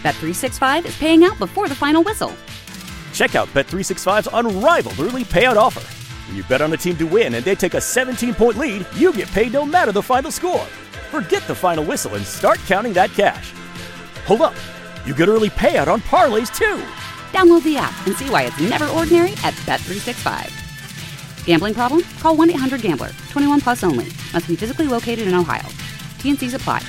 Bet365 is paying out before the final whistle. Check out Bet365's unrivaled early payout offer. When you bet on a team to win and they take a 17-point lead, you get paid no matter the final score. Forget the final whistle and start counting that cash. Hold up. You get early payout on parlays, too. Download the app and see why it's never ordinary at Bet365. Gambling problem? Call 1-800-GAMBLER. 21 plus only. Must be physically located in Ohio. T&Cs apply.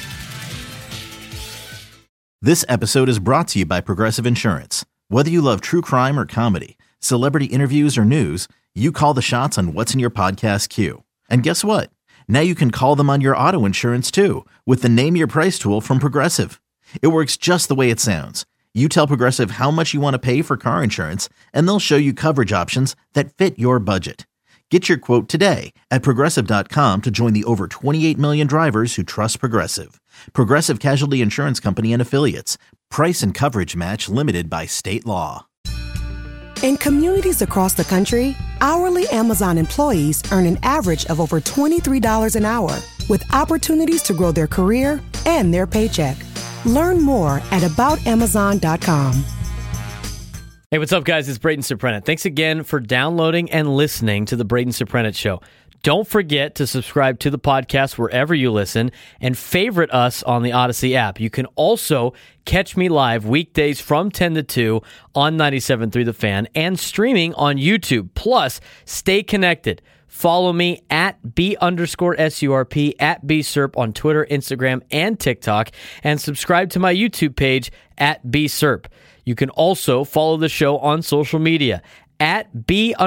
This episode is brought to you by Progressive Insurance. Whether you love true crime or comedy, celebrity interviews or news, you call the shots on what's in your podcast queue. And guess what? Now you can call them on your auto insurance too with the Name Your Price tool from Progressive. It works just the way it sounds. You tell Progressive how much you want to pay for car insurance, and they'll show you coverage options that fit your budget. Get your quote today at Progressive.com to join the over 28 million drivers who trust Progressive. Progressive Casualty Insurance Company and Affiliates. Price and coverage match limited by state law. In communities across the country, hourly Amazon employees earn an average of over $23 an hour, with opportunities to grow their career and their paycheck. Learn more at aboutamazon.com. Hey, what's up, guys? It's Braden Surprenant. Thanks again for downloading and listening to the Braden Surprenant Show. Don't forget to subscribe to the podcast wherever you listen and favorite us on the Odyssey app. You can also catch me live weekdays from 10 to 2 on 97.3 The Fan and streaming on YouTube. Plus, stay connected. Follow me at B_SURP, at BSURP on Twitter, Instagram, and TikTok, and subscribe to my YouTube page at BSURP. You can also follow the show on social media at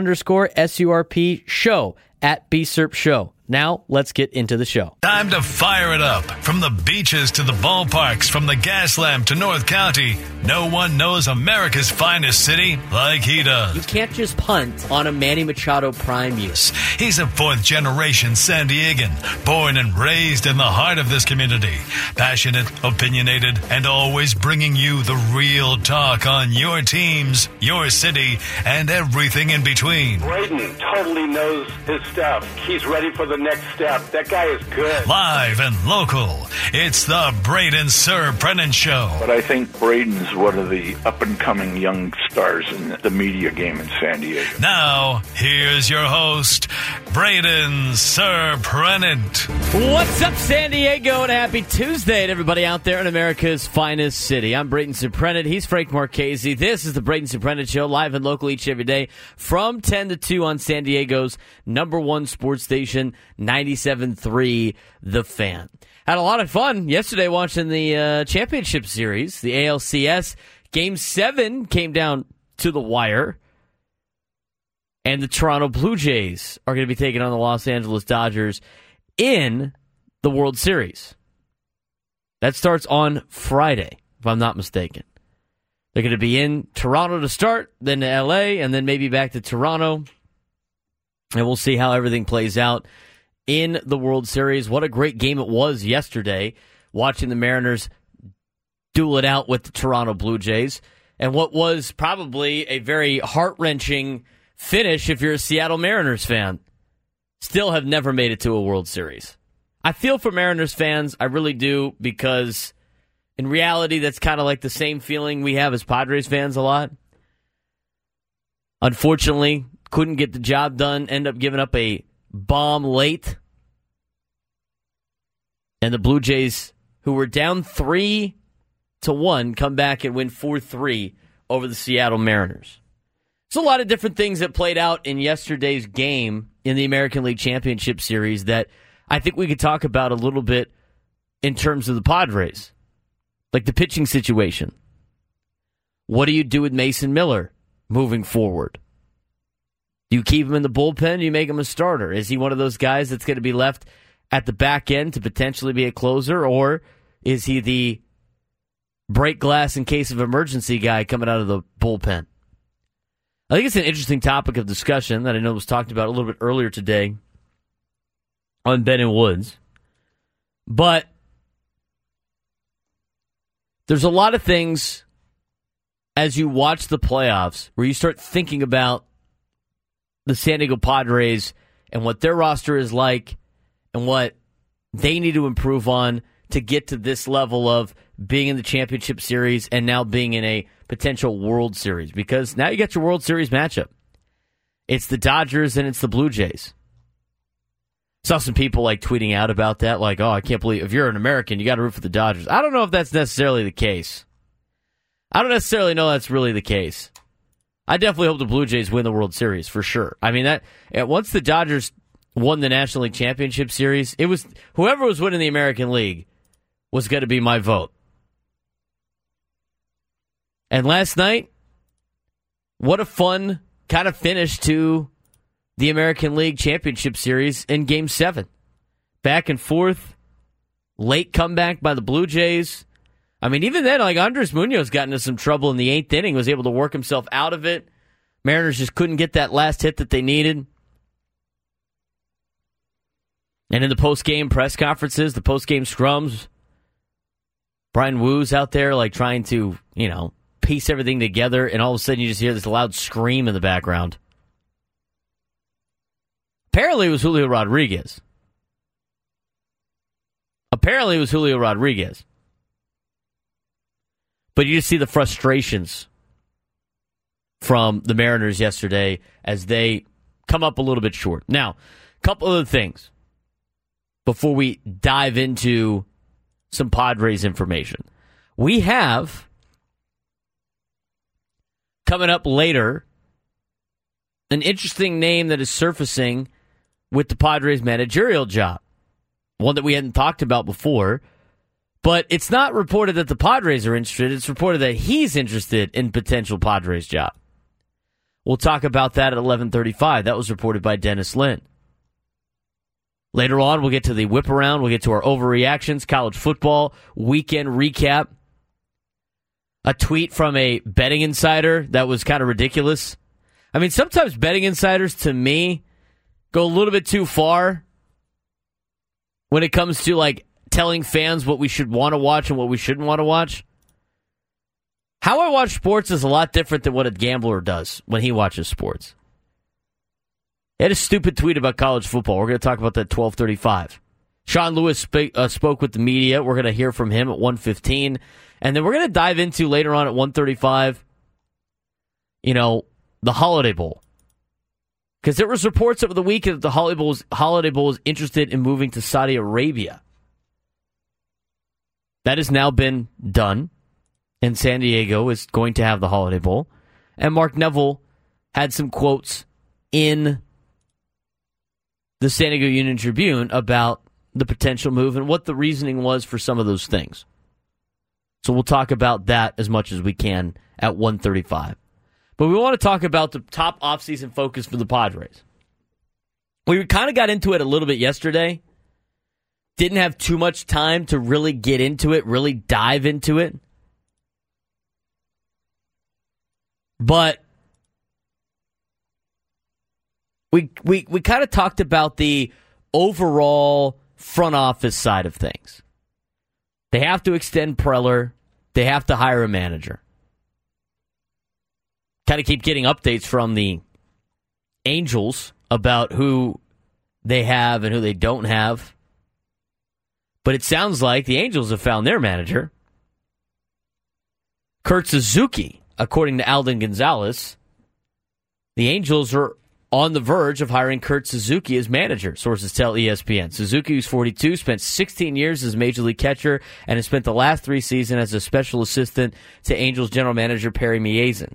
B_SURP show, at BSURP show. Now, let's get into the show. Time to fire it up. From the beaches to the ballparks, from the Gaslamp to North County, no one knows America's finest city like he does. You can't just punt on a Manny Machado prime use. He's a fourth-generation San Diegan, born and raised in the heart of this community. Passionate, opinionated, and always bringing you the real talk on your teams, your city, and everything in between. Braden totally knows his stuff. He's ready for the next step. That guy is good. Live and local, it's the Braden Surprenant Show. But I think Braden's one of the up-and-coming young stars in the media game in San Diego. Now, here's your host, Braden Surprenant. What's up, San Diego, and happy Tuesday to everybody out there in America's finest city. I'm Braden Surprenant. He's Frank Marchese. This is the Braden Surprenant Show, live and local each every day from 10 to 2 on San Diego's #1 sports station, 97.3 The Fan. Had a lot of fun yesterday watching the championship series, the ALCS. Game 7 came down to the wire, and the Toronto Blue Jays are going to be taking on the Los Angeles Dodgers in the World Series. That starts on Friday, if I'm not mistaken. They're going to be in Toronto to start, then to LA, and then maybe back to Toronto. And we'll see how everything plays out in the World Series. What a great game it was yesterday, watching the Mariners duel it out with the Toronto Blue Jays. And what was probably a very heart-wrenching finish if you're a Seattle Mariners fan. Still have never made it to a World Series. I feel for Mariners fans, I really do, because in reality, that's kind of like the same feeling we have as Padres fans a lot. Unfortunately, couldn't get the job done, end up giving up a bomb late. And the Blue Jays, who were down 3-1, come back and win 4-3 over the Seattle Mariners. There's a lot of different things that played out in yesterday's game in the American League Championship Series that I think we could talk about a little bit in terms of the Padres. Like the pitching situation. What do you do with Mason Miller moving forward? Do you keep him in the bullpen? Do you make him a starter? Is he one of those guys that's going to be left at the back end to potentially be a closer? Or is he the break glass in case of emergency guy coming out of the bullpen? I think it's an interesting topic of discussion that I know was talked about a little bit earlier today on Ben and Woods. But there's a lot of things as you watch the playoffs where you start thinking about the San Diego Padres and what their roster is like and what they need to improve on to get to this level of being in the championship series and now being in a potential World Series, because now you got your World Series matchup. It's the Dodgers and it's the Blue Jays. Saw some people like tweeting out about that, like, oh, I can't believe if you're an American, you got to root for the Dodgers. I don't know if that's necessarily the case. I don't necessarily know that's really the case. I definitely hope the Blue Jays win the World Series for sure. I mean, that once the Dodgers won the National League Championship Series, it was whoever was winning the American League was going to be my vote. And last night, what a fun kind of finish to the American League Championship Series in Game 7. Back and forth, late comeback by the Blue Jays. I mean, even then, like Andres Munoz got into some trouble in the 8th inning, was able to work himself out of it. Mariners just couldn't get that last hit that they needed. And in the post-game press conferences, the post-game scrums, Brian Woo's out there like trying to, piece everything together, and all of a sudden you just hear this loud scream in the background. Apparently it was Julio Rodriguez. But you just see the frustrations from the Mariners yesterday as they come up a little bit short. Now, a couple other things before we dive into some Padres information. We have, coming up later, an interesting name that is surfacing with the Padres managerial job. One that we hadn't talked about before. But it's not reported that the Padres are interested. It's reported that he's interested in potential Padres job. We'll talk about that at 11:35. That was reported by Dennis Lin. Later on, we'll get to the whip around. We'll get to our overreactions, college football, weekend recap. A tweet from a betting insider that was kind of ridiculous. I mean, sometimes betting insiders, to me, go a little bit too far when it comes to, like, telling fans what we should want to watch and what we shouldn't want to watch. How I watch sports is a lot different than what a gambler does when he watches sports. He had a stupid tweet about college football. We're going to talk about that at 12:35. Sean Lewis spoke with the media. We're going to hear from him at 1:15. And then we're going to dive into later on at 1:35, the Holiday Bowl. Because there was reports over the weekend that the Holiday Bowl was interested in moving to Saudi Arabia. That has now been done, and San Diego is going to have the Holiday Bowl. And Mark Neville had some quotes in the San Diego Union Tribune about the potential move and what the reasoning was for some of those things. So we'll talk about that as much as we can at 1:35. But we want to talk about the top offseason focus for the Padres. We kind of got into it a little bit yesterday. Didn't have too much time to really get into it, really dive into it. But we kind of talked about the overall front office side of things. They have to extend Preller. They have to hire a manager. Kind of keep getting updates from the Angels about who they have and who they don't have. But it sounds like the Angels have found their manager. Kurt Suzuki, according to Alden Gonzalez. The Angels are on the verge of hiring Kurt Suzuki as manager, sources tell ESPN. Suzuki, who's 42, spent 16 years as Major League catcher and has spent the last 3 seasons as a special assistant to Angels general manager Perry Miezan.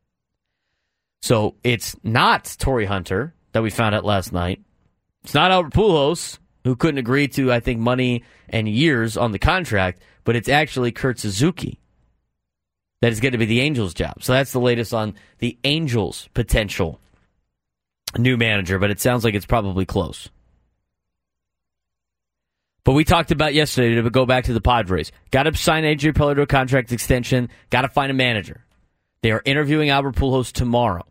So it's not Torrey Hunter that we found out last night. It's not Albert Pujols, who couldn't agree to, I think, money and years on the contract, but it's actually Kurt Suzuki that is going to be the Angels' job. So that's the latest on the Angels' potential new manager, but it sounds like it's probably close. But we talked about yesterday, to go back to the Padres. Got to sign A.J. Preller to a contract extension. Got to find a manager. They are interviewing Albert Pujols tomorrow.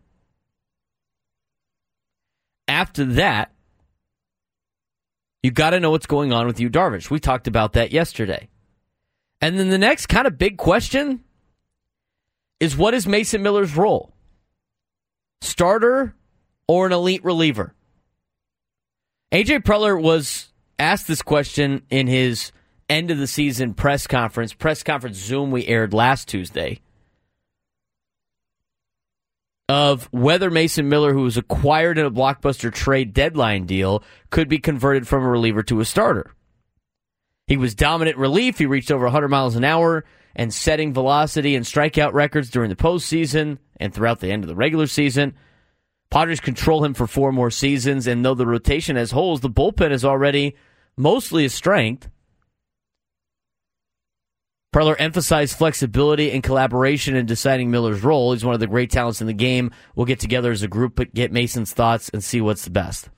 After that, you got to know what's going on with Yu Darvish. We talked about that yesterday. And then the next kind of big question is, what is Mason Miller's role? Starter or an elite reliever? A.J. Preller was asked this question in his end of the season press conference Zoom we aired last Tuesday, of whether Mason Miller, who was acquired in a blockbuster trade deadline deal, could be converted from a reliever to a starter. He was dominant relief. He reached over 100 miles an hour and setting velocity and strikeout records during the postseason and throughout the end of the regular season. Padres control him for 4 more seasons, and though the rotation has holes, the bullpen is already mostly a strength. Preller emphasized flexibility and collaboration in deciding Miller's role. He's one of the great talents in the game. We'll get together as a group, but get Mason's thoughts and see what's the best.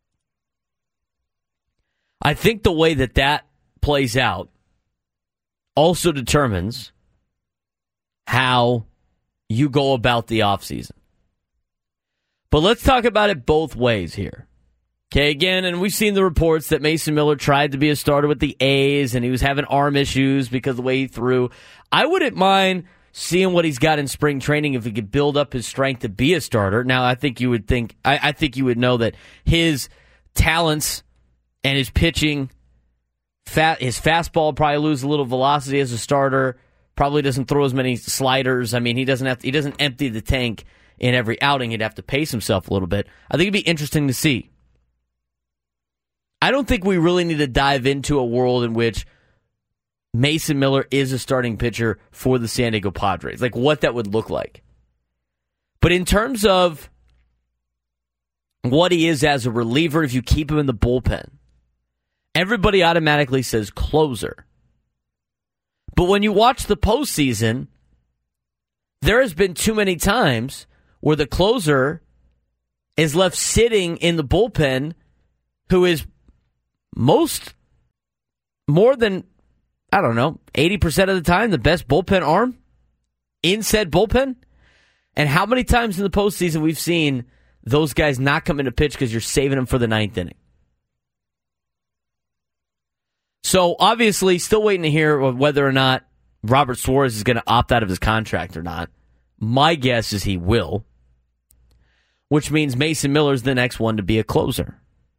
I think the way that plays out also determines how you go about the offseason. But let's talk about it both ways here. Okay, again, and we've seen the reports that Mason Miller tried to be a starter with the A's and he was having arm issues because of the way he threw. I wouldn't mind seeing what he's got in spring training if he could build up his strength to be a starter. Now, I think you would know that his talents and his pitching, his fastball probably lose a little velocity as a starter, probably doesn't throw as many sliders. I mean, he doesn't empty the tank in every outing. He'd have to pace himself a little bit. I think it'd be interesting to see. I don't think we really need to dive into a world in which Mason Miller is a starting pitcher for the San Diego Padres, like what that would look like. But in terms of what he is as a reliever, if you keep him in the bullpen, everybody automatically says closer. But when you watch the postseason, there has been too many times where the closer is left sitting in the bullpen, who is more than, 80% of the time, the best bullpen arm in said bullpen. And how many times in the postseason we've seen those guys not come into pitch because you're saving them for the 9th inning. So obviously, still waiting to hear whether or not Robert Suarez is going to opt out of his contract or not. My guess is he will, which means Mason Miller's the next one to be a closer.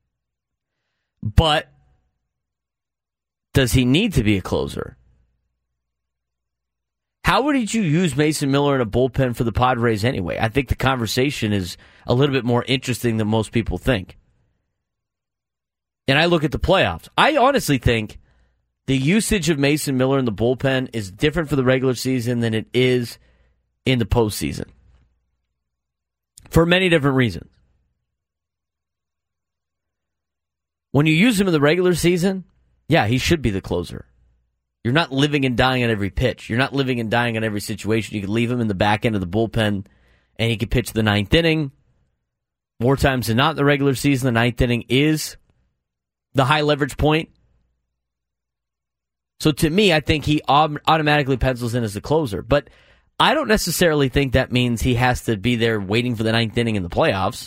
But does he need to be a closer? How would you use Mason Miller in a bullpen for the Padres anyway? I think the conversation is a little bit more interesting than most people think. And I look at the playoffs. I honestly think the usage of Mason Miller in the bullpen is different for the regular season than it is in the postseason, for many different reasons. When you use him in the regular season, yeah, he should be the closer. You're not living and dying on every pitch. You're not living and dying on every situation. You could leave him in the back end of the bullpen, and he could pitch the 9th inning. More times than not in the regular season, the 9th inning is the high leverage point. So to me, I think he automatically pencils in as the closer. But I don't necessarily think that means he has to be there waiting for the 9th inning in the playoffs.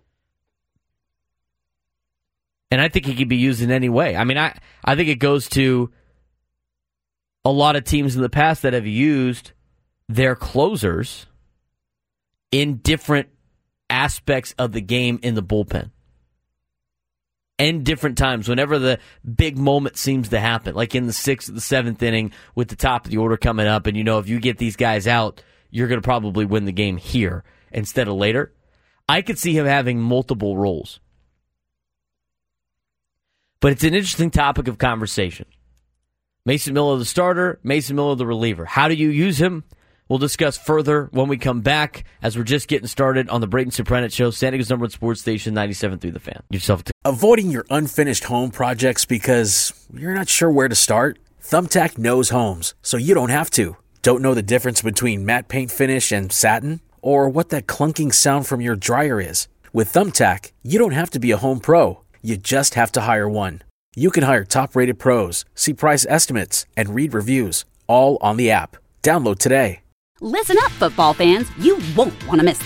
And I think he could be used in any way. I mean, I think it goes to a lot of teams in the past that have used their closers in different aspects of the game in the bullpen. And different times, whenever the big moment seems to happen, like in the 6th or the 7th inning with the top of the order coming up, and if you get these guys out, you're going to probably win the game here instead of later. I could see him having multiple roles. But it's an interesting topic of conversation. Mason Miller the starter, Mason Miller the reliever. How do you use him? We'll discuss further when we come back, as we're just getting started on the Brayton Sopranet Show, San Diego's #1 sports station, 97.3 The Fan. Avoiding your unfinished home projects because you're not sure where to start? Thumbtack knows homes, so you don't have to. Don't know the difference between matte paint finish and satin? Or what that clunking sound from your dryer is? With Thumbtack, you don't have to be a home pro. You just have to hire one. You can hire top-rated pros, see price estimates, and read reviews, all on the app. Download today. Listen up, football fans. You won't want to miss this.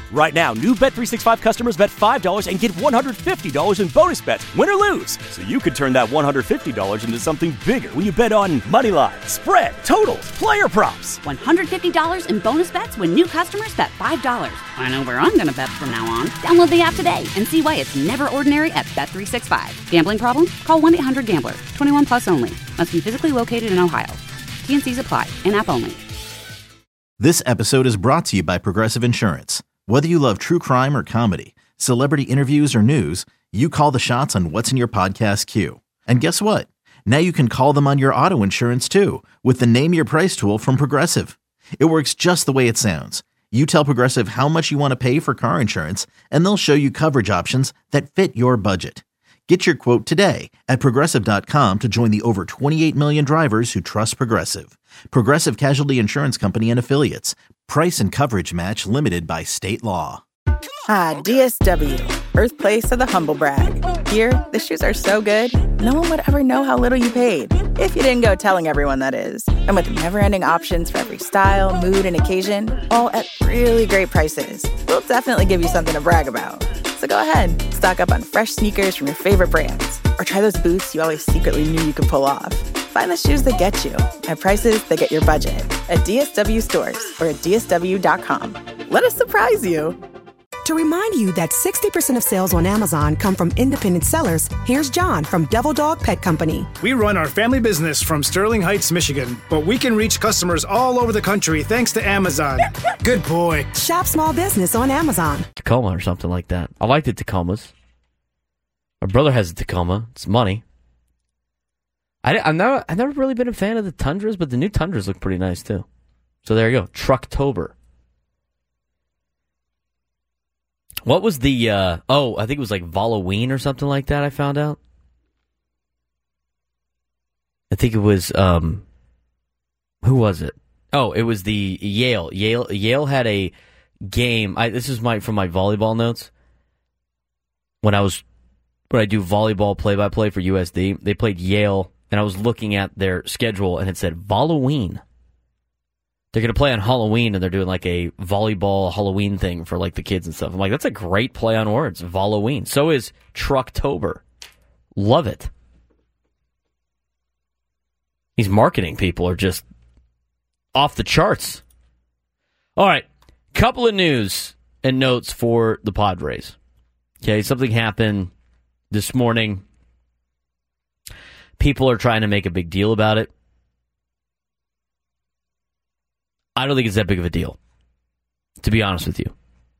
Right now, new Bet365 customers bet $5 and get $150 in bonus bets, win or lose. So you could turn that $150 into something bigger when you bet on money line, spread, totals, player props. $150 in bonus bets when new customers bet $5. I know where I'm going to bet from now on. Download the app today and see why it's never ordinary at Bet365. Gambling problem? Call 1-800-GAMBLER. 21 plus only. Must be physically located in Ohio. T&Cs apply. In-app only. This episode is brought to you by Progressive Insurance. Whether you love true crime or comedy, celebrity interviews or news, you call the shots on what's in your podcast queue. And guess what? Now you can call them on your auto insurance too with the Name Your Price tool from Progressive. It works just the way it sounds. You tell Progressive how much you want to pay for car insurance, and they'll show you coverage options that fit your budget. Get your quote today at Progressive.com to join the over 28 million drivers who trust Progressive. Progressive Casualty Insurance Company and Affiliates. Price and coverage match limited by state law. Ah, DSW, birthplace of the humble brag. Here, the shoes are so good, no one would ever know how little you paid. If you didn't go telling everyone, that is. And with never-ending options for every style, mood, and occasion, all at really great prices, we'll definitely give you something to brag about. So go ahead, stock up on fresh sneakers from your favorite brands, or try those boots you always secretly knew you could pull off. Find the shoes that get you at prices that get your budget at DSW stores or at DSW.com. Let us surprise you. To remind you that 60% of sales on Amazon come from independent sellers, here's John from Devil Dog Pet Company. We run our family business from Sterling Heights, Michigan, but we can reach customers all over the country thanks to Amazon. Good boy. Shop small business on Amazon. Tacoma or something like that. I like the Tacomas. My brother has a Tacoma. It's money. I've never really been a fan of the Tundras, but the new Tundras look pretty nice too. So there you go. Trucktober. What was the, I think it was like Halloween or something like that I found out. I think it was, who was it? Oh, it was the Yale. Yale had a game. This is from my volleyball notes. When I do volleyball play-by-play for USD, they played Yale, and I was looking at their schedule, and it said Halloween. They're going to play on Halloween, and they're doing like a volleyball Halloween thing for like the kids and stuff. I'm like, that's a great play on words, Halloween. So is Trucktober. Love it. These marketing people are just off the charts. All right, couple of news and notes for the Padres. Okay, something happened this morning. People are trying to make a big deal about it. I don't think it's that big of a deal, to be honest with you.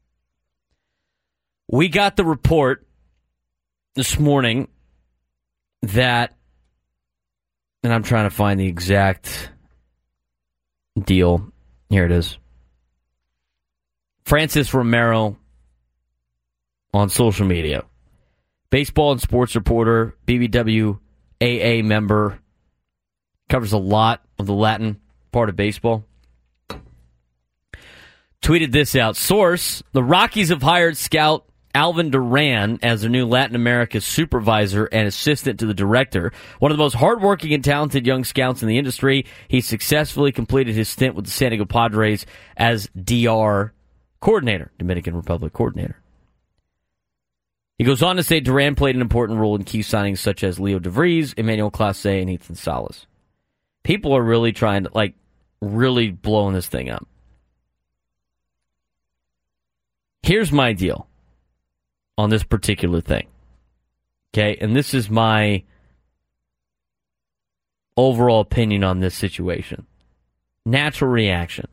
We got the report this morning that, and I'm trying to find the exact deal. Here it is. Francis Romero on social media. Baseball and sports reporter, BBWAA member, covers a lot of the Latin part of baseball. Tweeted this out. Source, the Rockies have hired scout Alvin Duran as their new Latin America supervisor and assistant to the director. One of the most hardworking and talented young scouts in the industry. He successfully completed his stint with the San Diego Padres as DR coordinator, Dominican Republic coordinator. He goes on to say Duran played an important role in key signings such as Leo DeVries, Emmanuel Clase, and Ethan Salas. People are really trying to, really blowing this thing up. Here's my deal on this particular thing. Okay, and this is my overall opinion on this situation. Natural reaction.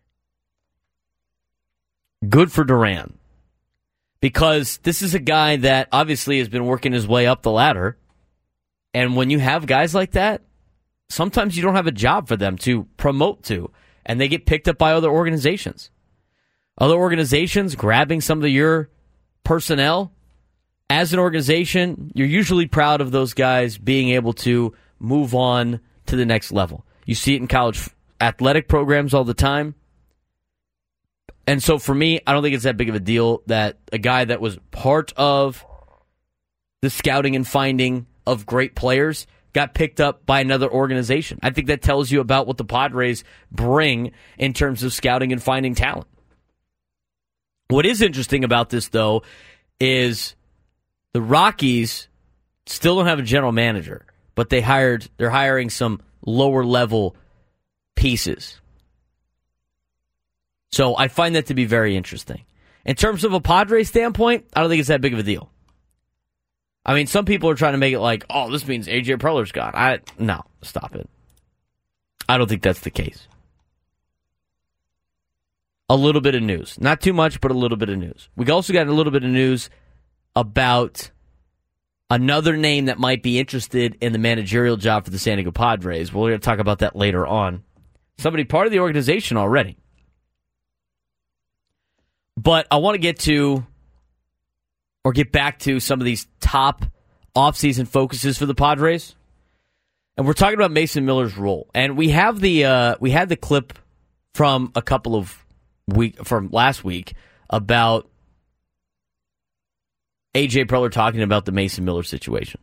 Good for Duran. Because this is a guy that obviously has been working his way up the ladder. And when you have guys like that, sometimes you don't have a job for them to promote to. And they get picked up by other organizations. Other organizations grabbing some of your personnel. As an organization, you're usually proud of those guys being able to move on to the next level. You see it in college athletic programs all the time. And so for me, I don't think it's that big of a deal that a guy that was part of the scouting and finding of great players got picked up by another organization. I think that tells you about what the Padres bring in terms of scouting and finding talent. What is interesting about this, though, is the Rockies still don't have a general manager, but they're hiring some lower-level pieces. So I find that to be very interesting. In terms of a Padres standpoint, I don't think it's that big of a deal. I mean, some people are trying to make it like, oh, this means A.J. Preller's gone. No, stop it. I don't think that's the case. A little bit of news. Not too much, but a little bit of news. We also got a little bit of news about another name that might be interested in the managerial job for the San Diego Padres. We're going to talk about that later on. Somebody part of the organization already. But I want to get back to some of these top offseason focuses for the Padres. And we're talking about Mason Miller's role. And we had the clip from from last week about A.J. Preller talking about the Mason Miller situation.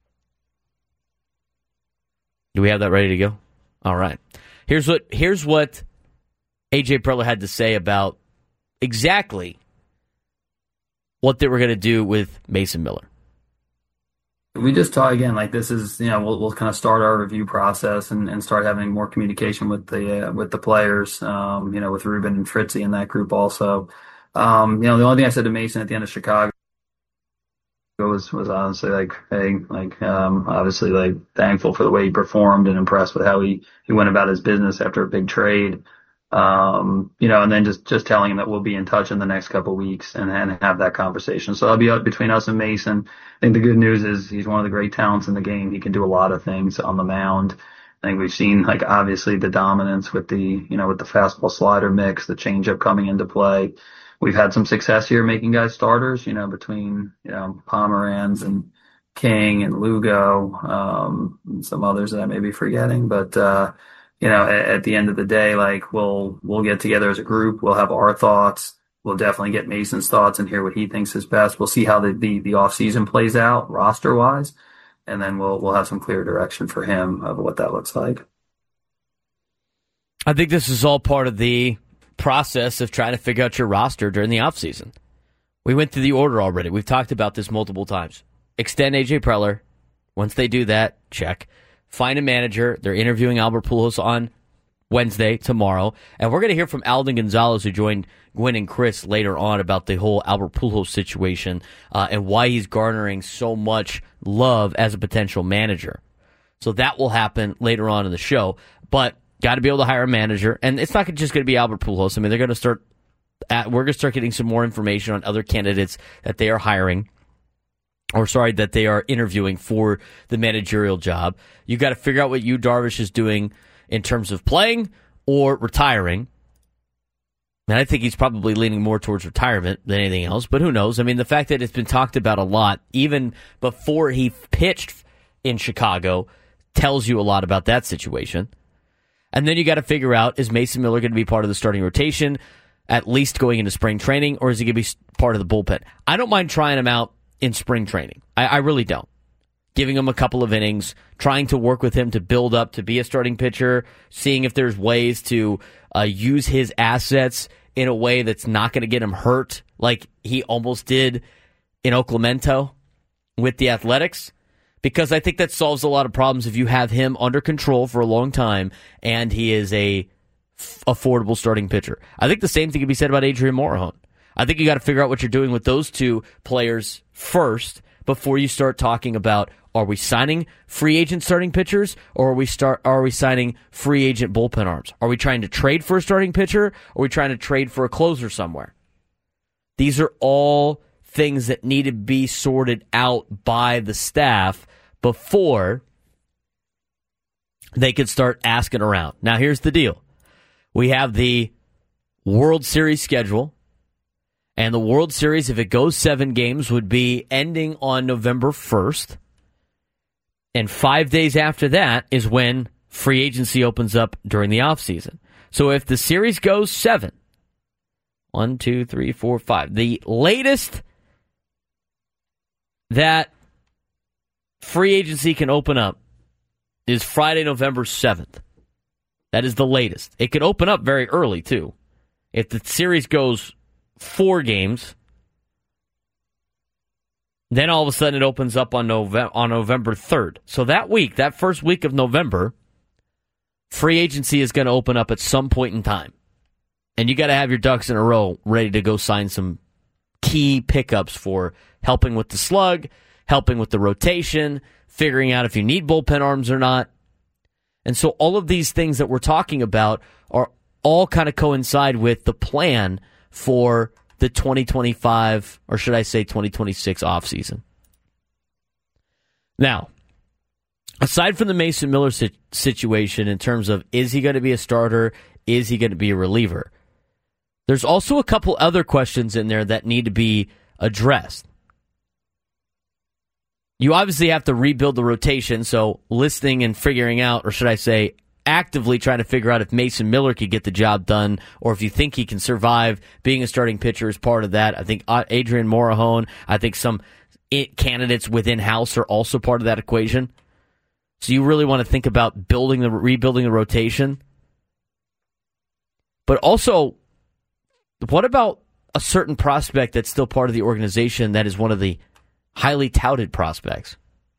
Do we have that ready to go? All right. Here's what A.J. Preller had to say about exactly what they were going to do with Mason Miller. We just talk again, like this is, we'll kind of start our review process and start having more communication with the players, with Ruben and Fritzy in that group also. The only thing I said to Mason at the end of Chicago was honestly like, hey, obviously like thankful for the way he performed and impressed with how he went about his business after a big trade. And then just telling him that we'll be in touch in the next couple of weeks and have that conversation. So that'll be up between us and Mason. I think the good news is he's one of the great talents in the game. He can do a lot of things on the mound. I think we've seen obviously the dominance with the fastball slider mix, the changeup coming into play. We've had some success here making guys starters, between, Pomeranz and King and Lugo, and some others that I may be forgetting, but, at the end of the day, we'll get together as a group. We'll have our thoughts. We'll definitely get Mason's thoughts and hear what he thinks is best. We'll see how the off season plays out roster wise, and then we'll have some clear direction for him of what that looks like. I think this is all part of the process of trying to figure out your roster during the off season. We went through the order already. We've talked about this multiple times. Extend A.J. Preller. Once they do that, check. Find a manager. They're interviewing Albert Pujols on Wednesday, tomorrow. And we're going to hear from Alden Gonzalez, who joined Gwen and Chris later on, about the whole Albert Pujols situation and why he's garnering so much love as a potential manager. So that will happen later on in the show. But got to be able to hire a manager. And it's not just going to be Albert Pujols. I mean, we're going to start getting some more information on other candidates that they are hiring. That they are interviewing for the managerial job. You got to figure out what Yu Darvish is doing in terms of playing or retiring. And I think he's probably leaning more towards retirement than anything else, but who knows? I mean, the fact that it's been talked about a lot, even before he pitched in Chicago, tells you a lot about that situation. And then you got to figure out, is Mason Miller going to be part of the starting rotation, at least going into spring training, or is he going to be part of the bullpen? I don't mind trying him out in spring training. I really don't. Giving him a couple of innings, trying to work with him to build up to be a starting pitcher, seeing if there's ways to use his assets in a way that's not going to get him hurt, like he almost did in Oaklamento with the Athletics, because I think that solves a lot of problems if you have him under control for a long time and he is a affordable starting pitcher. I think the same thing can be said about Adrian Morejon. I think you got to figure out what you're doing with those two players first before you start talking about, are we signing free agent starting pitchers, or are we signing free agent bullpen arms? Are we trying to trade for a starting pitcher, or are we trying to trade for a closer somewhere? These are all things that need to be sorted out by the staff before they could start asking around. Now, here's the deal. We have the World Series schedule. And the World Series, if it goes 7 games, would be ending on November 1st. And 5 days after that is when free agency opens up during the offseason. So if the series goes 7, 1, 2, 3, 4, 5, the latest that free agency can open up is Friday, November 7th. That is the latest. It could open up very early, too. If the series goes 4 games. Then all of a sudden it opens up on November 3rd. So that week, that first week of November, free agency is going to open up at some point in time. And you got to have your ducks in a row ready to go sign some key pickups for helping with the slug, helping with the rotation, figuring out if you need bullpen arms or not. And so all of these things that we're talking about are all kind of coincide with the plan for the 2025, or should I say 2026 offseason. Now, aside from the Mason Miller situation in terms of is he going to be a starter, is he going to be a reliever, there's also a couple other questions in there that need to be addressed. You obviously have to rebuild the rotation, so listening and figuring out, or should I say actively trying to figure out if Mason Miller could get the job done, or if you think he can survive being a starting pitcher is part of that. I think Adrian Morejon, I think some candidates within house are also part of that equation. So you really want to think about rebuilding the rotation. But also, what about a certain prospect that's still part of the organization that is one of the highly touted prospects?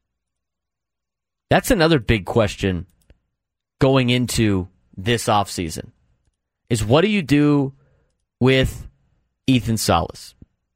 That's another big question going into this offseason, is what do you do with Ethan Salas?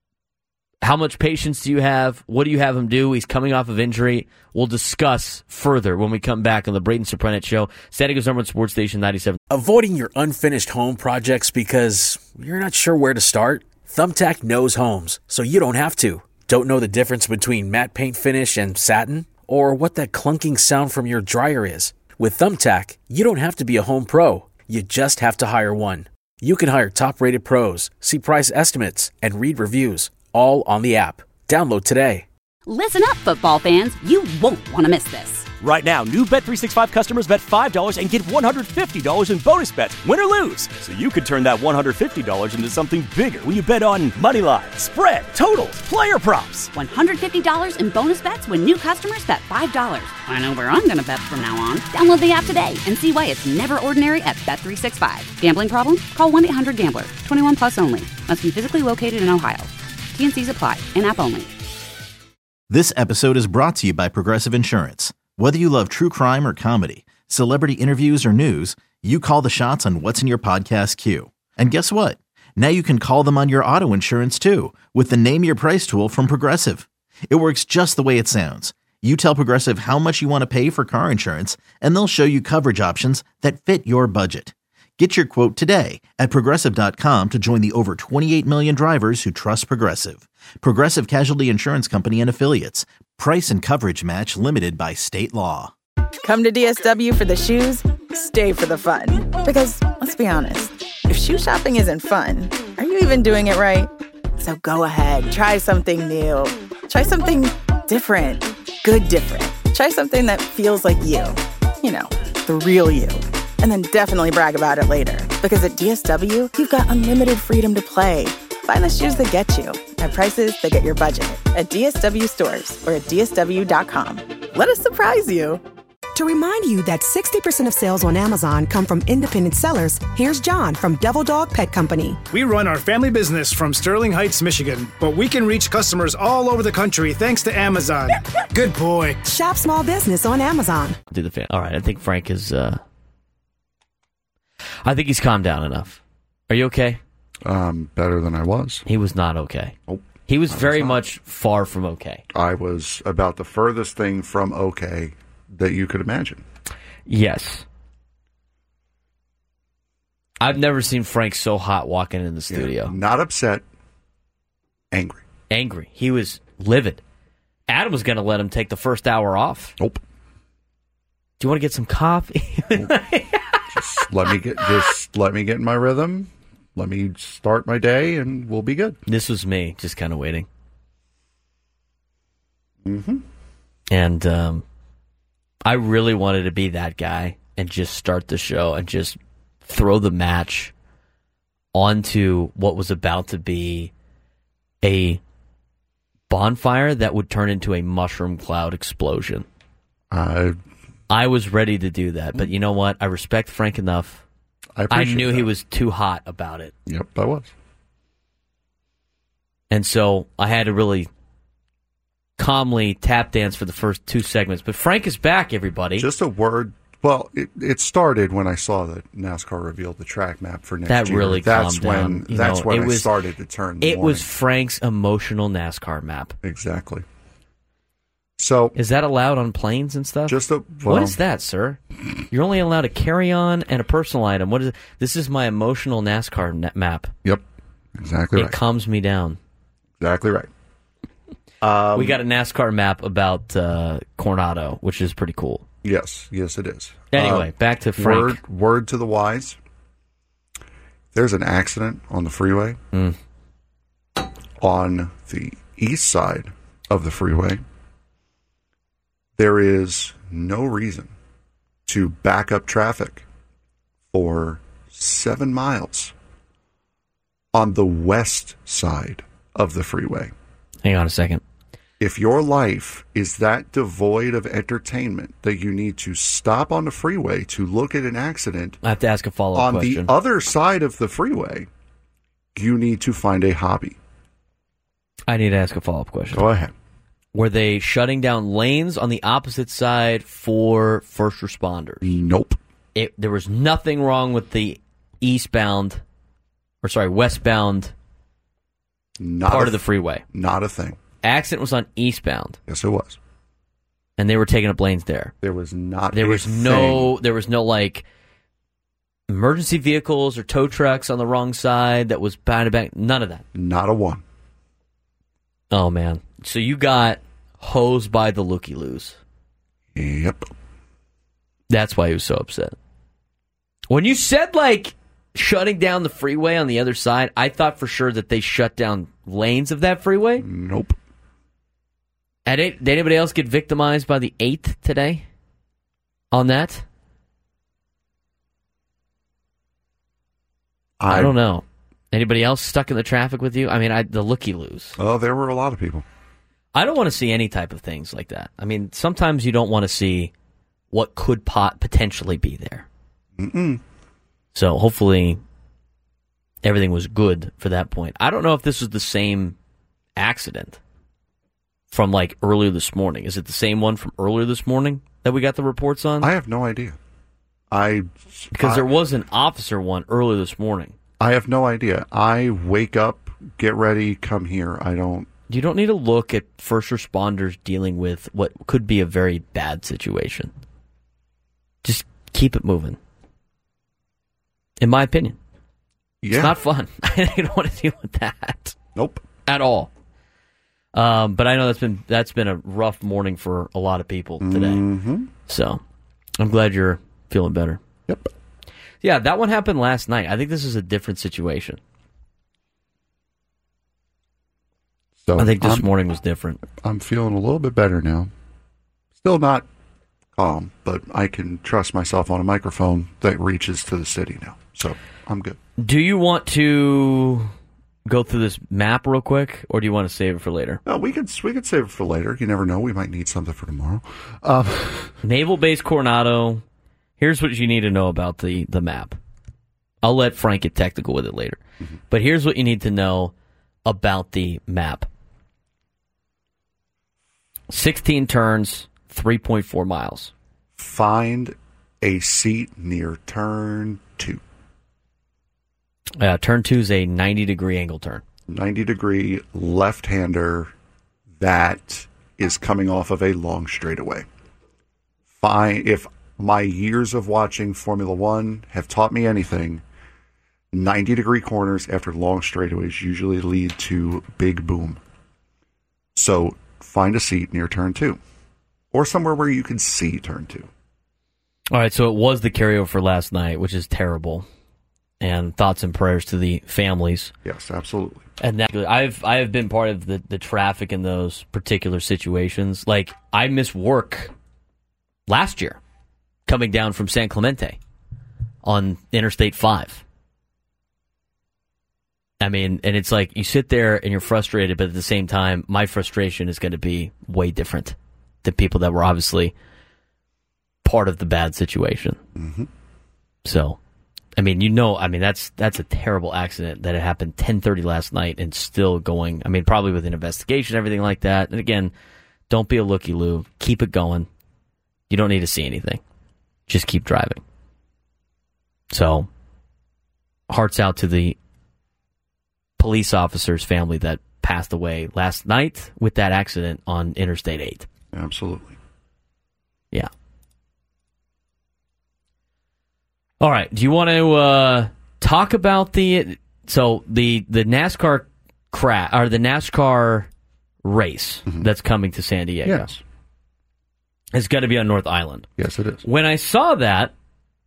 How much patience do you have? What do you have him do? He's coming off of injury. We'll discuss further when we come back on the Braden Soprenet Show. San Diego's #1 sports station, 97. Avoiding your unfinished home projects because you're not sure where to start? Thumbtack knows homes, so you don't have to. Don't know the difference between matte paint finish and satin? Or what that clunking sound from your dryer is? With Thumbtack, you don't have to be a home pro. You just have to hire one. You can hire top-rated pros, see price estimates, and read reviews, all on the app. Download today. Listen up, football fans. You won't want to miss this. Right now, new Bet365 customers bet $5 and get $150 in bonus bets, win or lose. So you could turn that $150 into something bigger when you bet on money line, spread, totals, player props. $150 in bonus bets when new customers bet $5. I know where I'm going to bet from now on. Download the app today and see why it's never ordinary at Bet365. Gambling problem? Call 1-800-GAMBLER. 21 plus only. Must be physically located in Ohio. T&Cs apply. In-app only. This episode is brought to you by Progressive Insurance. Whether you love true crime or comedy, celebrity interviews or news, you call the shots on what's in your podcast queue. And guess what? Now you can call them on your auto insurance too with the Name Your Price tool from Progressive. It works just the way it sounds. You tell Progressive how much you want to pay for car insurance, and they'll show you coverage options that fit your budget. Get your quote today at Progressive.com to join the over 28 million drivers who trust Progressive. Progressive Casualty Insurance Company and Affiliates. Price and coverage match limited by state law. Come to DSW for the shoes, stay for the fun. Because, let's be honest, if shoe shopping isn't fun, are you even doing it right? So go ahead, try something new. Try something different. Good different. Try something that feels like you. You know, the real you. And then definitely brag about it later. Because at DSW, you've got unlimited freedom to play. Find the shoes that get you at prices that get your budget at DSW stores or at DSW.com. Let us surprise you. To remind you that 60% of sales on Amazon come from independent sellers, here's John from Devil Dog Pet Company. We run our family business from Sterling Heights, Michigan, but we can reach customers all over the country thanks to Amazon. Good boy. Shop small business on Amazon. All right, I think Frank is... I think he's calmed down enough. Are you okay? Better than I was. He was not okay. Nope. He was very much far from okay. I was about the furthest thing from okay that you could imagine. Yes. I've never seen Frank so hot walking in the studio. Yeah, not upset, angry. Angry. He was livid. Adam was going to let him take the first hour off. Nope. Do you want to get some coffee? Nope. Just let me get in my rhythm. Let me start my day, and we'll be good. This was me, just kind of waiting. Mm-hmm. And I really wanted to be that guy and just start the show and just throw the match onto what was about to be a bonfire that would turn into a mushroom cloud explosion. I was ready to do that, but you know what? I respect Frank enough. I knew that. He was too hot about it. Yep, I was. And so I had to really calmly tap dance for the first 2 segments. But Frank is back, everybody. Just a word. Well, it started when I saw that NASCAR revealed the track map for next year. That really calmed down. That's when I started to turn the It morning. was Frank's emotional NASCAR map. Exactly. So is that allowed on planes and stuff? What is that, sir? You're only allowed a carry-on and a personal item. What is it? This is my emotional NASCAR map. Yep, exactly right. It calms me down. Exactly right. We got a NASCAR map about Coronado, which is pretty cool. Yes, it is. Anyway, back to Frank. Word to the wise. There's an accident on the freeway. On the east side of the freeway, there is no reason to back up traffic for 7 miles on the west side of the freeway. Hang on a second. If your life is that devoid of entertainment that you need to stop on the freeway to look at an accident, I have to ask a follow-up question. On the other side of the freeway, you need to find a hobby. I need to ask a follow-up question. Go ahead. Were they shutting down lanes on the opposite side for first responders? Nope. There was nothing wrong with the westbound part of the freeway. Not a thing. Accident was on eastbound. Yes, it was. And they were taking up lanes there. There was not. There was no like emergency vehicles or tow trucks on the wrong side that was back to back. None of that. Not a one. Oh man! So you got hosed by the looky-loos. Yep. That's why he was so upset. When you said like shutting down the freeway on the other side, I thought for sure that they shut down lanes of that freeway. Nope. Did anybody else get victimized by the 8th today on that? I don't know. Anybody else stuck in the traffic with you? I mean, the looky-loos. Oh, there were a lot of people. I don't want to see any type of things like that. I mean, sometimes you don't want to see what could potentially be there. So hopefully everything was good for that point. I don't know if this was the same accident from like earlier this morning. Is it the same one from earlier this morning that we got the reports on? I have no idea. Because there was an officer one earlier this morning. I have no idea. I wake up, get ready, come here. You don't need to look at first responders dealing with what could be a very bad situation. Just keep it moving. In my opinion. Yeah. It's not fun. I don't want to deal with that. Nope. At all. But I know that's been a rough morning for a lot of people today. So I'm glad you're feeling better. Yep. Yeah, that one happened last night. I think this is a different situation. So I think this morning was different. I'm feeling a little bit better now. Still not calm, but I can trust myself on a microphone that reaches to the city now. So I'm good. Do you want to go through this map real quick, or do you want to save it for later? No, we could save it for later. You never know. We might need something for tomorrow. Naval Base Coronado. Here's what you need to know about the map. I'll let Frank get technical with it later. But here's what you need to know about the map. 16 turns, 3.4 miles. Find a seat near turn 2. Turn 2 is a 90-degree angle turn. 90-degree left-hander that is coming off of a long straightaway. If my years of watching Formula One have taught me anything, 90-degree corners after long straightaways usually lead to big boom. So find a seat near turn 2 or somewhere where you can see turn 2. All right, so it was the carryover for last night, which is terrible. And thoughts and prayers to the families. Yes, absolutely. And I have been part of the traffic in those particular situations. Like, I missed work last year coming down from San Clemente on Interstate 5. I mean, and it's like you sit there and you're frustrated, but at the same time, my frustration is going to be way different than people that were obviously part of the bad situation. So I mean, that's a terrible accident that it happened 10:30 last night and still going. I mean, probably with an investigation, everything like that. And again, don't be a looky-loo. Keep it going. You don't need to see anything. Just keep driving. So, hearts out to the police officer's family that passed away last night with that accident on Interstate 8. Absolutely. Yeah. All right. Do you want to talk about the NASCAR or the NASCAR race that's coming to San Diego? Yes. It's going to be on North Island. Yes, it is. When I saw that,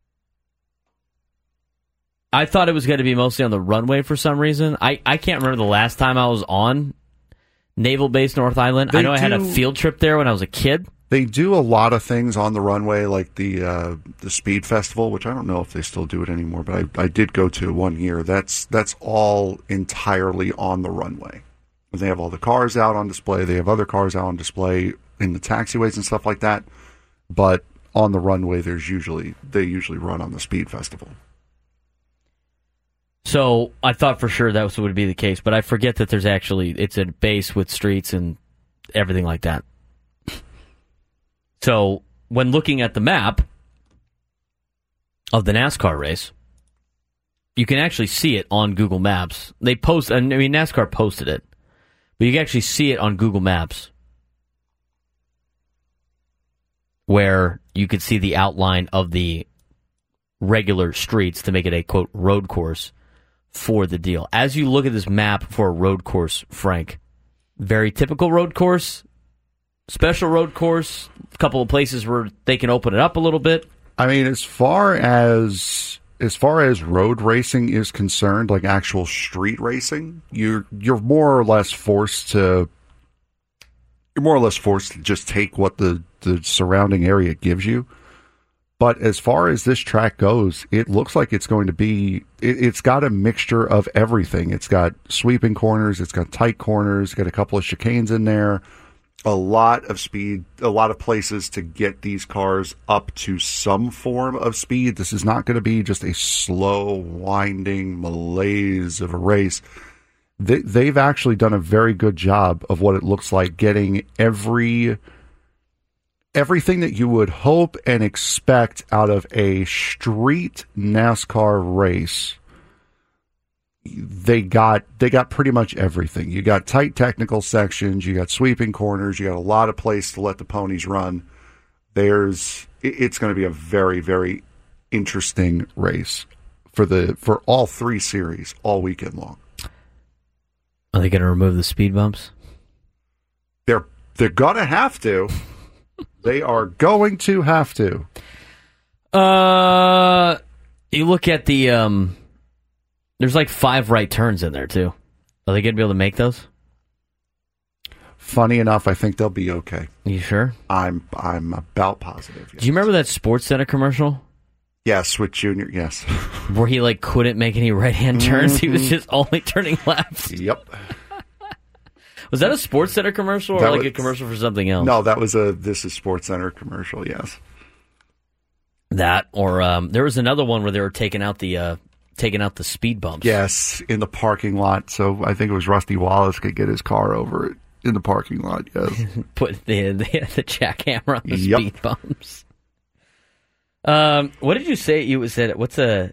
I thought it was going to be mostly on the runway for some reason. I can't remember the last time I was on Naval Base North Island. I know I had a field trip there when I was a kid. They do a lot of things on the runway, like the Speed Festival, which I don't know if they still do it anymore, but I did go to 1 year. That's all entirely on the runway. They have all the cars out on display. They have other cars out on display in the taxiways and stuff like that. But on the runway, they usually run on the Speed Festival. So I thought for sure that would be the case, but I forget that it's a base with streets and everything like that. So when looking at the map of the NASCAR race, you can actually see it on Google Maps. NASCAR posted it, but you can actually see it on Google Maps where you could see the outline of the regular streets to make it a, quote, road course for the deal. As you look at this map for a road course, Frank, very typical road course, special road course, a couple of places where they can open it up a little bit. I mean, as far as road racing is concerned, like actual street racing, you're more or less forced to just take what the surrounding area gives you. But as far as this track goes, it looks like it's going to be, it's got a mixture of everything. It's got sweeping corners, it's got tight corners, it's got a couple of chicanes in there, a lot of speed, a lot of places to get these cars up to some form of speed. This is not going to be just a slow, winding malaise of a race. They've actually done a very good job of what it looks like, getting everything that you would hope and expect out of a street NASCAR race. They got pretty much everything. You got tight technical sections, you got sweeping corners, you got a lot of place to let the ponies run. It's going to be a very, very interesting race for all three series all weekend long. Are they going to remove the speed bumps? They're going to have to. They are going to have to. You look at the there's like 5 right turns in there too. Are they going to be able to make those? Funny enough, I think they'll be okay. You sure? I'm about positive. Yes. Do you remember that Sports Center commercial? Yes, with Junior. Yes, where he couldn't make any right hand turns. Mm-hmm. He was just only turning left. Yep. Was that a Sports Center commercial or a commercial for something else? No, that was a This Is Sports Center commercial, yes. That, or there was another one where they were taking out the speed bumps. Yes, in the parking lot. So I think it was Rusty Wallace could get his car over it in the parking lot, yes. Put the jackhammer on the speed bumps. What did you say? You said, what's a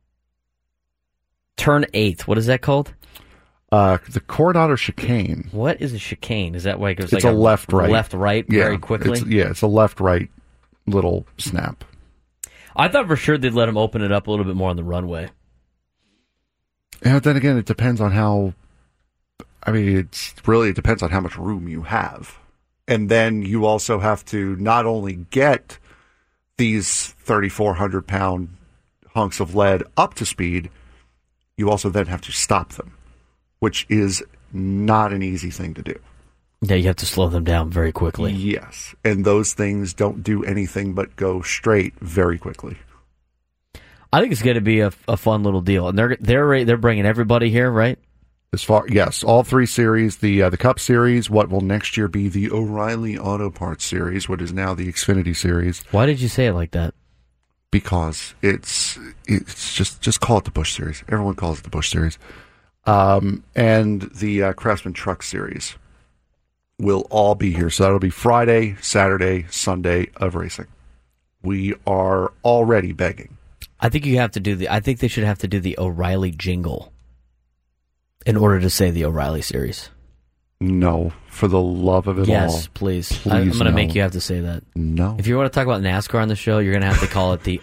turn 8? What is that called? The Coronado chicane. What is a chicane? Is that why it goes it's a left-right? Left-right, very quickly? It's a left-right little snap. I thought for sure they'd let them open it up a little bit more on the runway. And then again, it depends on how... I mean, it depends on how much room you have. And then you also have to not only get these 3,400-pound hunks of lead up to speed, you also then have to stop them, which is not an easy thing to do. Yeah, you have to slow them down very quickly. Yes, and those things don't do anything but go straight very quickly. I think it's going to be a fun little deal, and they're bringing everybody here, right? Yes, all 3 series, the Cup Series, what will next year be the O'Reilly Auto Parts Series, what is now the Xfinity Series. Why did you say it like that? because it's just call it the Busch Series. Everyone calls it the Busch Series. And the Craftsman Truck Series will all be here. So that'll be Friday, Saturday, Sunday of racing. We are already begging. I think you have to I think they should have to do the O'Reilly jingle in order to say the O'Reilly Series. No, for the love of it all. Yes, please. I'm going to make you have to say that. No. If you want to talk about NASCAR on the show, you're going to have to call it the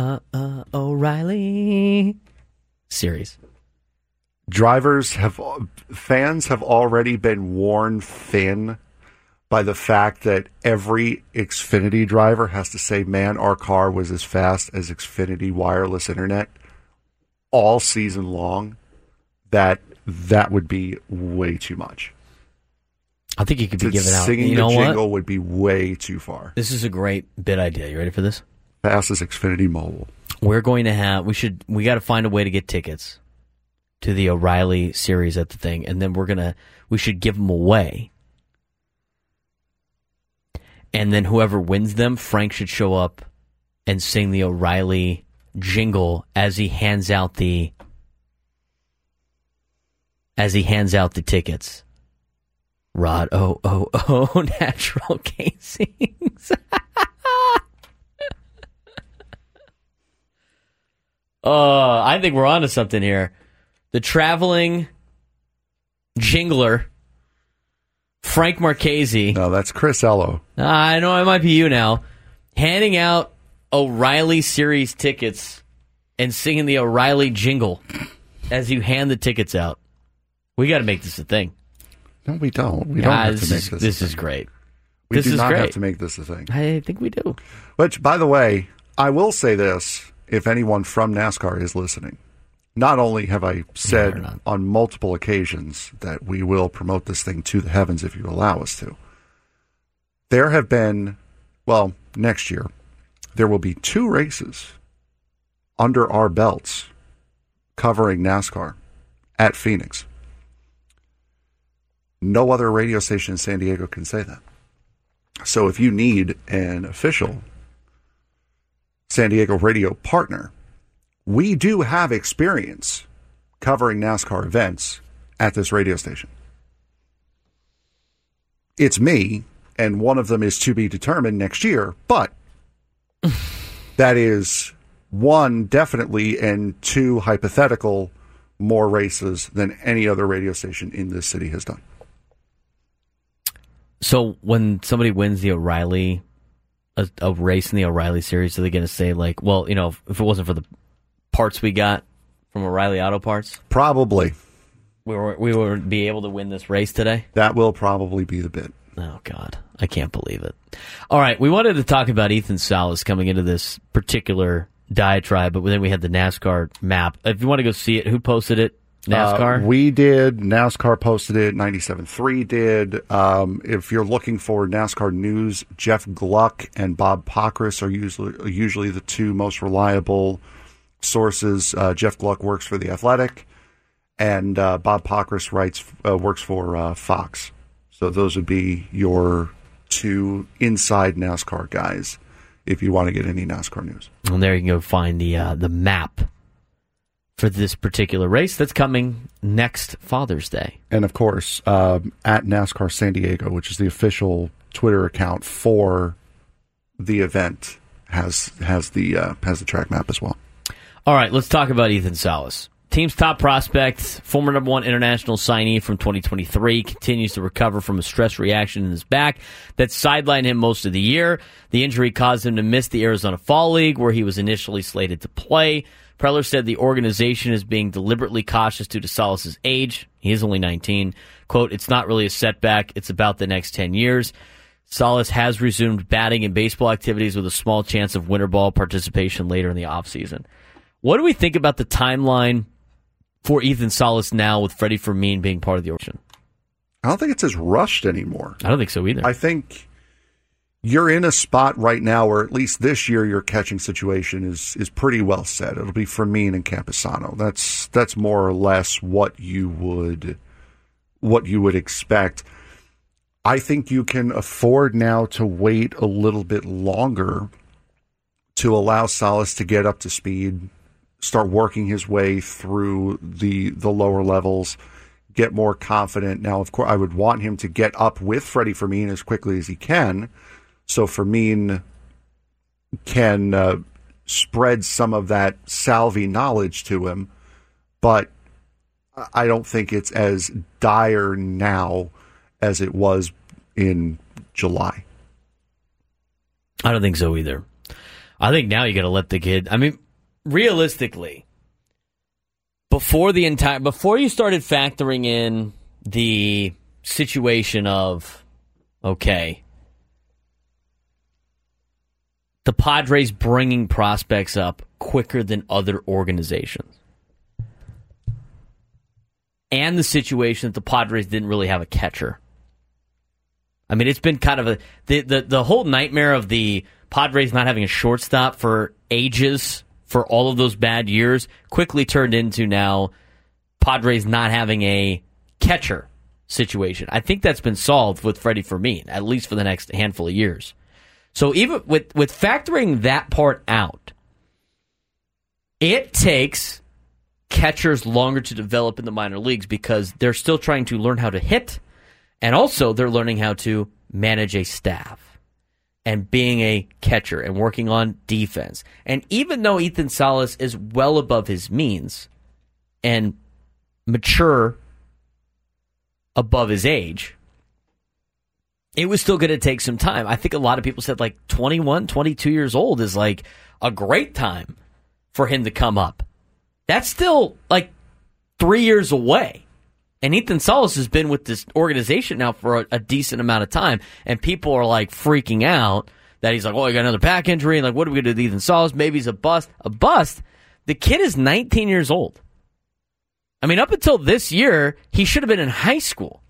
O'Reilly Series. Fans have already been worn thin by the fact that every Xfinity driver has to say, man, our car was as fast as Xfinity wireless internet all season long, that would be way too much. I think you could be given out. Singing you know the what? jingle would be way too far. This is a great bit idea. You ready for this? Fast as Xfinity Mobile. We're going to have, we got to find a way to get tickets to the O'Reilly Series at the thing, and then we should give them away. And then whoever wins them, Frank should show up and sing the O'Reilly jingle as he hands out the tickets. Rod, natural casings. I think we're onto something here. The traveling jingler, Frank Marchese. No, that's Chris Ello. I know it might be you now. Handing out O'Reilly Series tickets and singing the O'Reilly jingle as you hand the tickets out. We got to make this a thing. No, we don't. We don't have to make this. This is great. We do not have to make this a thing. I think we do. Which, by the way, I will say this: if anyone from NASCAR is listening, not only have I said on multiple occasions that we will promote this thing to the heavens if you allow us to, there have been, well, next year, there will be 2 races under our belts covering NASCAR at Phoenix. No other radio station in San Diego can say that. So if you need an official San Diego radio partner, we do have experience covering NASCAR events at this radio station. It's me, and one of them is to be determined next year, but that is 1, definitely, and 2, hypothetical, more races than any other radio station in this city has done. So when somebody wins the O'Reilly, a race in the O'Reilly Series, are they going to say, like, well, you know, if it wasn't for the parts we got from O'Reilly Auto Parts? Probably. We would be able to win this race today? That will probably be the bid. Oh, God. I can't believe it. All right. We wanted to talk about Ethan Salas coming into this particular diatribe, but then we had the NASCAR map. If you want to go see it, who posted it? NASCAR? We did. NASCAR posted it. 97.3 did. If you're looking for NASCAR news, Jeff Gluck and Bob Pockrass are usually the 2 most reliable sources. Jeff Gluck works for The Athletic, and Bob Pockrass works for Fox. So those would be your 2 inside NASCAR guys if you want to get any NASCAR news. And there you can go find the map for this particular race that's coming next Father's Day. And, of course, at NASCAR San Diego, which is the official Twitter account for the event, has the track map as well. All right, let's talk about Ethan Salas. Team's top prospect, former number 1 international signee from 2023, continues to recover from a stress reaction in his back that sidelined him most of the year. The injury caused him to miss the Arizona Fall League, where he was initially slated to play. Preller said the organization is being deliberately cautious due to Salas' age. He is only 19. Quote, it's not really a setback. It's about the next 10 years. Salas has resumed batting and baseball activities with a small chance of winter ball participation later in the offseason. What do we think about the timeline for Ethan Salas now with Freddie Fermin being part of the organization? I don't think it's as rushed anymore. I don't think so either. I think you're in a spot right now where at least this year your catching situation is pretty well set. It'll be Fermin and Camposano. That's more or less what you would expect. I think you can afford now to wait a little bit longer to allow Salas to get up to speed, start working his way through the lower levels, get more confident. Now, of course, I would want him to get up with Freddie Fermin as quickly as he can, so Fermin can spread some of that Salvi knowledge to him, but I don't think it's as dire now as it was in July. I don't think so either. I think now you got to let the kid. I mean, realistically, before you started factoring in the situation of, okay, the Padres bringing prospects up quicker than other organizations, and the situation that the Padres didn't really have a catcher. I mean, it's been kind of the whole nightmare of the Padres not having a shortstop for ages, for all of those bad years, quickly turned into now Padres not having a catcher situation. I think that's been solved with Freddie Fermin, at least for the next handful of years. So even with factoring that part out, it takes catchers longer to develop in the minor leagues because they're still trying to learn how to hit, and also they're learning how to manage a staff and being a catcher and working on defense. And even though Ethan Salas is well above his means and mature above his age, it was still going to take some time. I think a lot of people said like 21, 22 years old is like a great time for him to come up. That's still like 3 years away. And Ethan Salas has been with this organization now for a decent amount of time, and people are like freaking out that he's like, oh, he got another back injury, and like, what are we going to do with Ethan Salas? Maybe he's a bust. A bust? The kid is 19 years old. I mean, up until this year, he should have been in high school.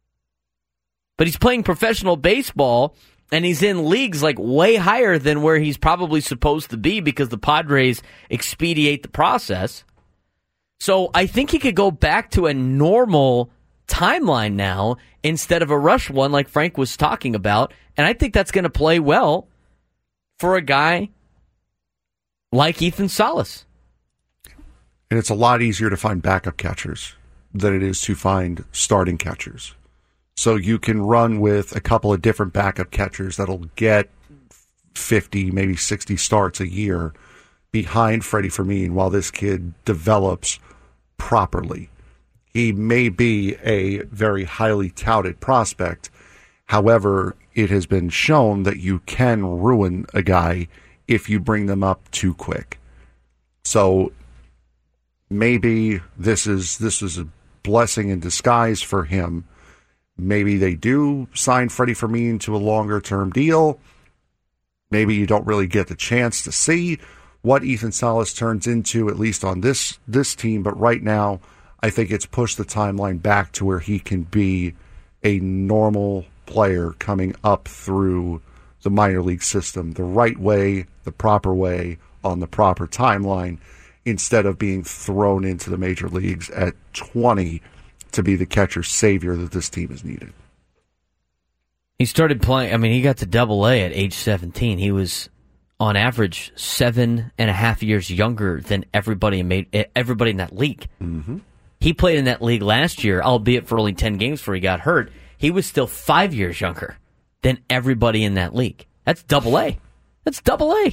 But he's playing professional baseball, and he's in leagues like way higher than where he's probably supposed to be because the Padres expedite the process. So I think he could go back to a normal timeline now instead of a rush one like Frank was talking about. And I think that's going to play well for a guy like Ethan Salas. And it's a lot easier to find backup catchers than it is to find starting catchers. So you can run with a couple of different backup catchers that'll get 50, maybe 60 starts a year behind Freddie Fermin while this kid develops properly. He may be a very highly touted prospect. However, it has been shown that you can ruin a guy if you bring them up too quick. So maybe this is a blessing in disguise for him. Maybe they do sign Freddie Fermin to a longer-term deal. Maybe you don't really get the chance to see what Ethan Salas turns into, at least on this team. But right now, I think it's pushed the timeline back to where he can be a normal player coming up through the minor league system the right way, the proper way, on the proper timeline, instead of being thrown into the major leagues at 20 to be the catcher savior that this team has needed. He started playing, I mean, he got to Double-A at age 17. He was on average 7.5 years younger than everybody in that league. Mm-hmm. He played in that league last year, albeit for only 10 games before he got hurt. He was still 5 years younger than everybody in that league. That's Double-A. That's Double-A.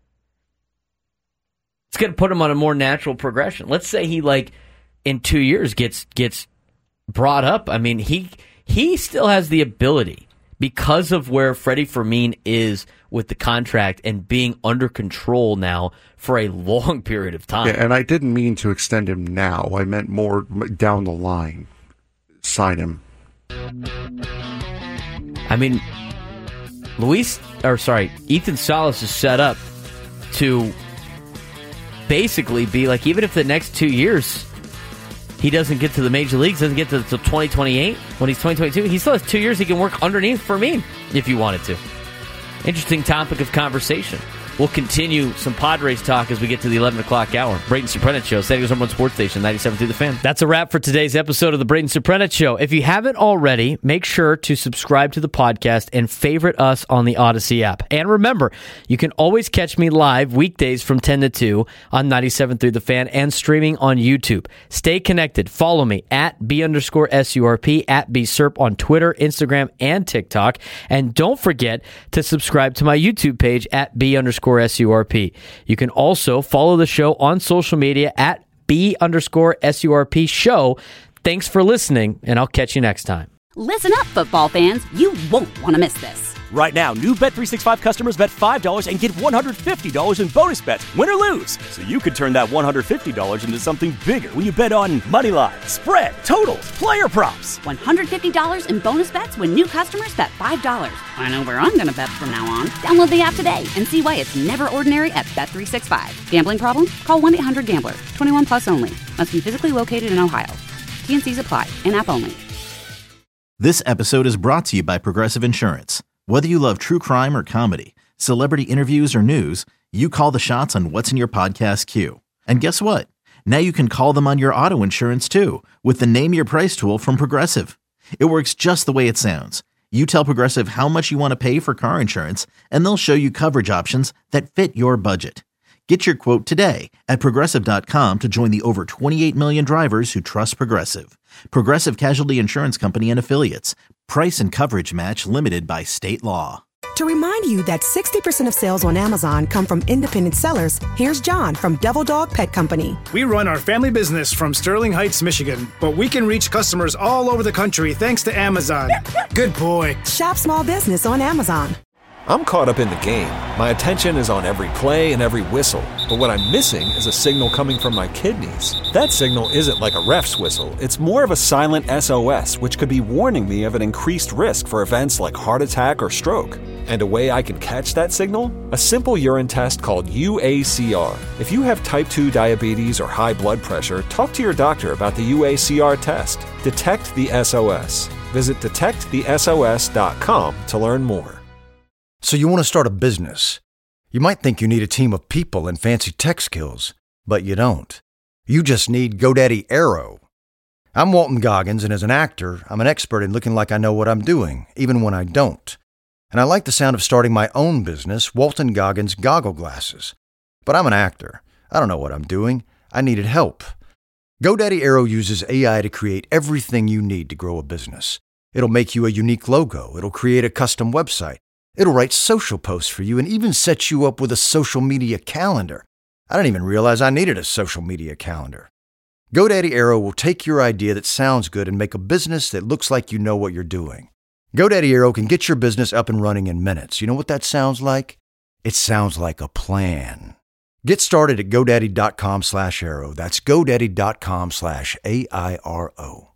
It's going to put him on a more natural progression. Let's say he, like, in 2 years gets brought up. I mean, he still has the ability, because of where Freddie Fermin is with the contract and being under control now for a long period of time. Yeah, and I didn't mean to extend him now. I meant more down the line. Sign him. I mean, Ethan Salas is set up to basically be like, even if the next 2 years he doesn't get to the major leagues, doesn't get to 2028, when he's 2022, he still has 2 years he can work underneath Fermin if you wanted to. Interesting topic of conversation. We'll continue some Padres talk as we get to the 11 o'clock hour. Braden Surprenant Show, San Diego's #1 sports station, 97.3 The Fan. That's a wrap for today's episode of the Braden Surprenant Show. If you haven't already, make sure to subscribe to the podcast and favorite us on the Odyssey app. And remember, you can always catch me live weekdays from 10 to 2 on 97.3 The Fan and streaming on YouTube. Stay connected. Follow me at B_SURP, at BSURP on Twitter, Instagram, and TikTok. And don't forget to subscribe to my YouTube page at B_SURP. You can also follow the show on social media at B_SURP show. Thanks for listening, and I'll catch you next time. Listen up, football fans. You won't want to miss this. Right now, new Bet365 customers bet $5 and get $150 in bonus bets, win or lose. So you could turn that $150 into something bigger when you bet on money line, spread, totals, player props. $150 in bonus bets when new customers bet $5. I know where I'm going to bet from now on. Download the app today and see why it's never ordinary at Bet365. Gambling problem? Call 1-800-GAMBLER. 21 plus only. Must be physically located in Ohio. T&Cs apply. In-app only. This episode is brought to you by Progressive Insurance. Whether you love true crime or comedy, celebrity interviews or news, you call the shots on what's in your podcast queue. And guess what? Now you can call them on your auto insurance too with the Name Your Price tool from Progressive. It works just the way it sounds. You tell Progressive how much you want to pay for car insurance, and they'll show you coverage options that fit your budget. Get your quote today at Progressive.com to join the over 28 million drivers who trust Progressive. Progressive Casualty Insurance Company and Affiliates. Price and coverage match limited by state law. To remind you that 60% of sales on Amazon come from independent sellers, here's John from Devil Dog Pet Company. We run our family business from Sterling Heights, Michigan, but we can reach customers all over the country thanks to Amazon. Good boy. Shop small business on Amazon. I'm caught up in the game. My attention is on every play and every whistle. But what I'm missing is a signal coming from my kidneys. That signal isn't like a ref's whistle. It's more of a silent SOS, which could be warning me of an increased risk for events like heart attack or stroke. And a way I can catch that signal? A simple urine test called UACR. If you have type 2 diabetes or high blood pressure, talk to your doctor about the UACR test. Detect the SOS. Visit detectthesos.com to learn more. So you want to start a business. You might think you need a team of people and fancy tech skills, but you don't. You just need GoDaddy Aero. I'm Walton Goggins, and as an actor, I'm an expert in looking like I know what I'm doing, even when I don't. And I like the sound of starting my own business, Walton Goggins Goggle Glasses. But I'm an actor. I don't know what I'm doing. I needed help. GoDaddy Aero uses AI to create everything you need to grow a business. It'll make you a unique logo. It'll create a custom website. It'll write social posts for you and even set you up with a social media calendar. I didn't even realize I needed a social media calendar. GoDaddy Aero will take your idea that sounds good and make a business that looks like you know what you're doing. GoDaddy Aero can get your business up and running in minutes. You know what that sounds like? It sounds like a plan. Get started at GoDaddy.com/Aero. That's GoDaddy.com/AIRO.